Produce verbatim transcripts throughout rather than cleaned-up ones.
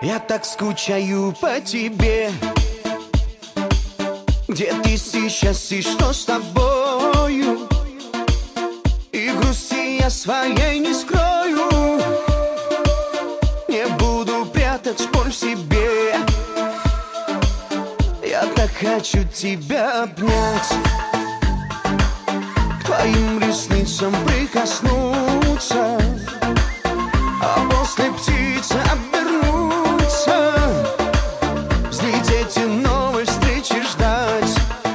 Я так скучаю по тебе. Где ты сейчас и что с тобою? И грусти я своей не скрою. Не буду прятать боль в себе. Я так хочу тебя обнять, к твоим ресницам прикоснуться, а после птицы обернуться, взлететь и новой встречи ждать.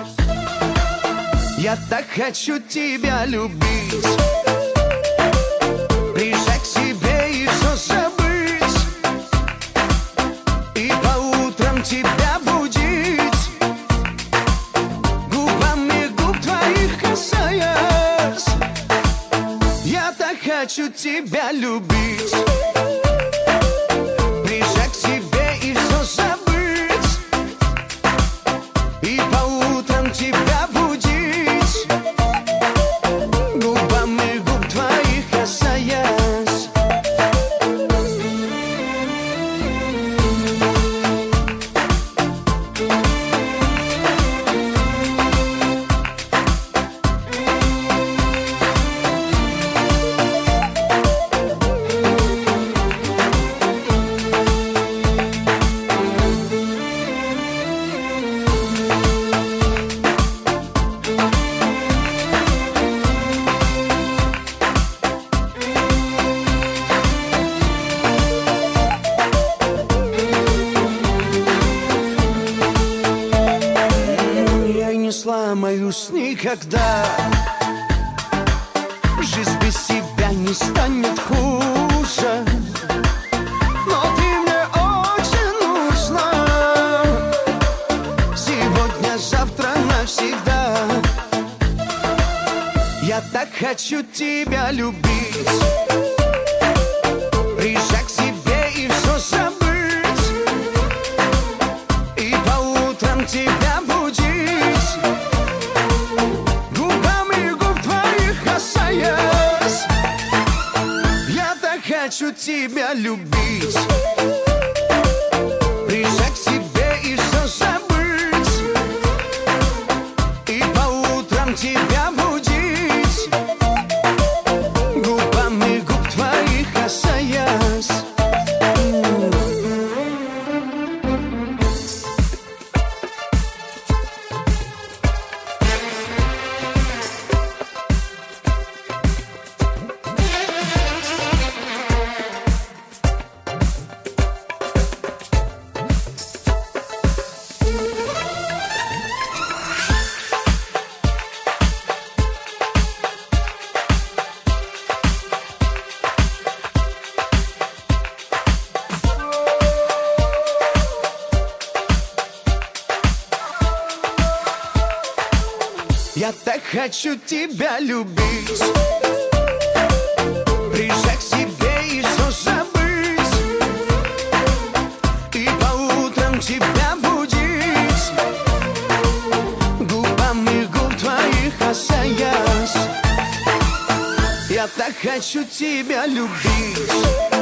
Я так хочу тебя любить, прижать к себе и все забыть, и по утрам тебя будить, губами губ твоих касаясь. Я так хочу тебя любить, прижать к себе и все забыть, и по утрам тебя будить, губами губ твоих касаясь. Не сломаюсь никогда. Жизнь без тебя не станет хуже, но ты мне очень нужна. Сегодня, завтра, навсегда. Я так хочу тебя любить, прижать к себе и все забыть, и по утрам тебя будить, губами губ твоих касаясь. Я так хочу тебя любить, прижать к себе и все забыть, и по утрам тебя будить, губами губ твоих касаясь. Я так хочу тебя любить, прижать к себе и все забыть, и по утрам тебя будить, губами губ твоих касаясь. Я так хочу тебя любить.